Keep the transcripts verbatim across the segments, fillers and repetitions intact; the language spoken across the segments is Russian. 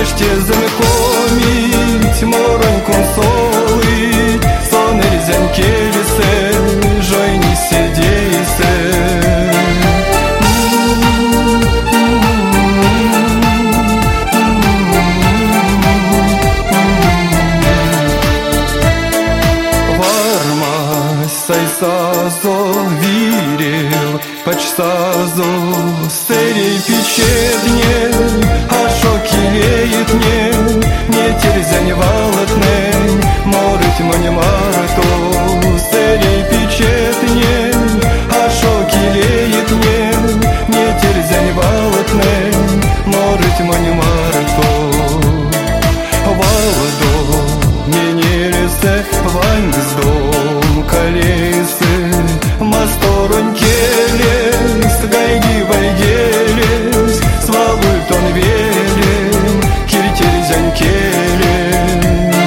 ще знакомить, мороньком солить, сонер зянькелісе, жойні сидейсе. Сайсазо вирил, почсазо серей печедне, а шокилеет мне, не терзянь валатне, морить мне марто, серей печедне, а шокилеет мне, не терзянь валатне, морить мне марто. Валдо, менелесе, вангздом, колесе, масторон келес, гайги вайгелес, свалультон велем, киртерзян келем.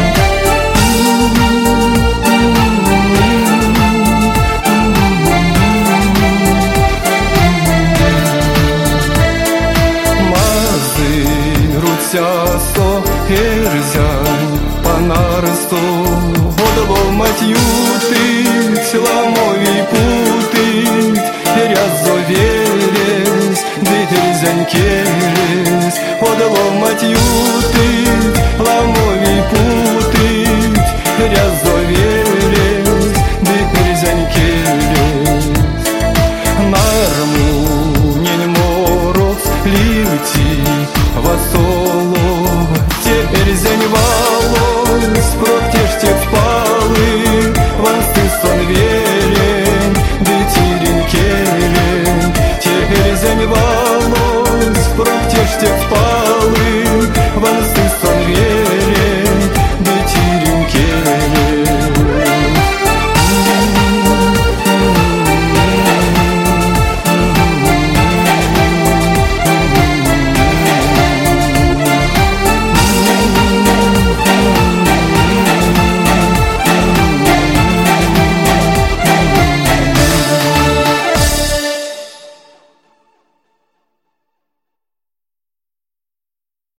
Мазы, руцясо, эрзян, панарсо, водоломать ютыть, ламовий путыть, перязо верес, дытерзянь келес, водоломать ютыть.